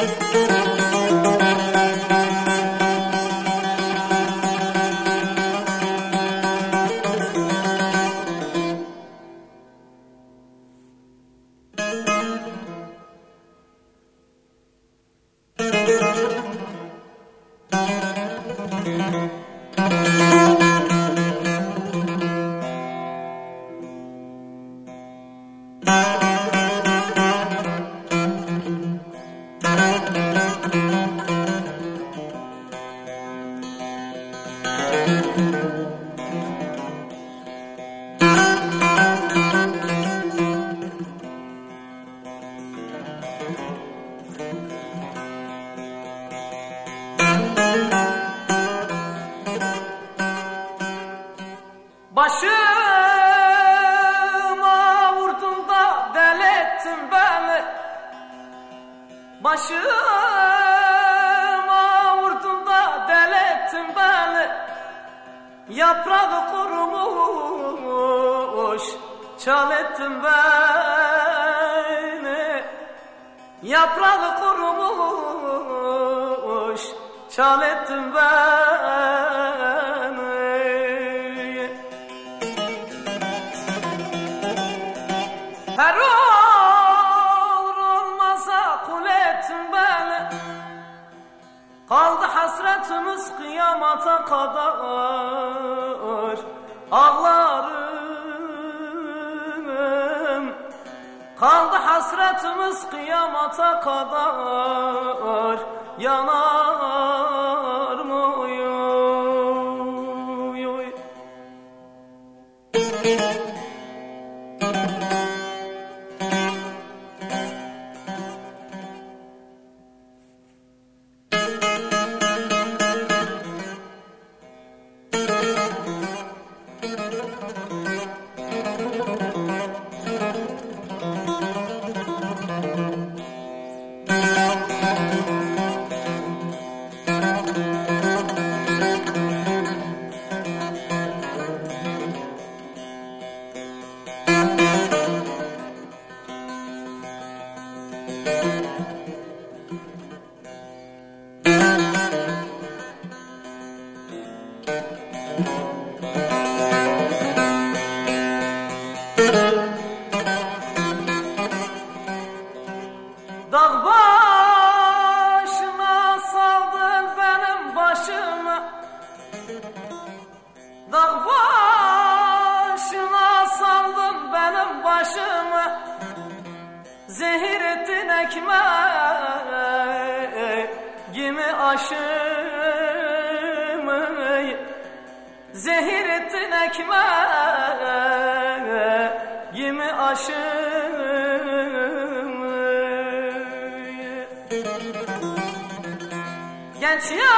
Başıma vurdun da deli ettin beni. Başıma vurdun da deli ettin beni. Yaprağı kurumuş çal ettin beni. Yaprağı kurumuş çal ettin beni. Her olur olmasa kul ettin beni. Kaldı hasretimiz kıyamata kadar. Ağlarım. Kaldı hasretimiz kıyamata kadar. Yanar mı? Dağ başına saldın benim başımı. Dağ başına saldın benim başımı. Zehir ettin ekmeğimi aşımı. Zehir ettin ekmeğimi aşımı. Genç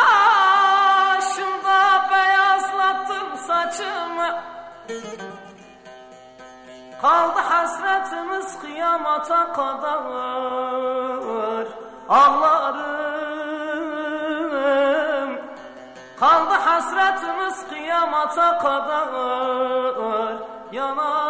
yaşımda beyazlattım saçımı. Kaldı hasretimiz kıyamata kadar. Ağlarım. Kaldı hasretimiz kıyamata kadar. Yanar.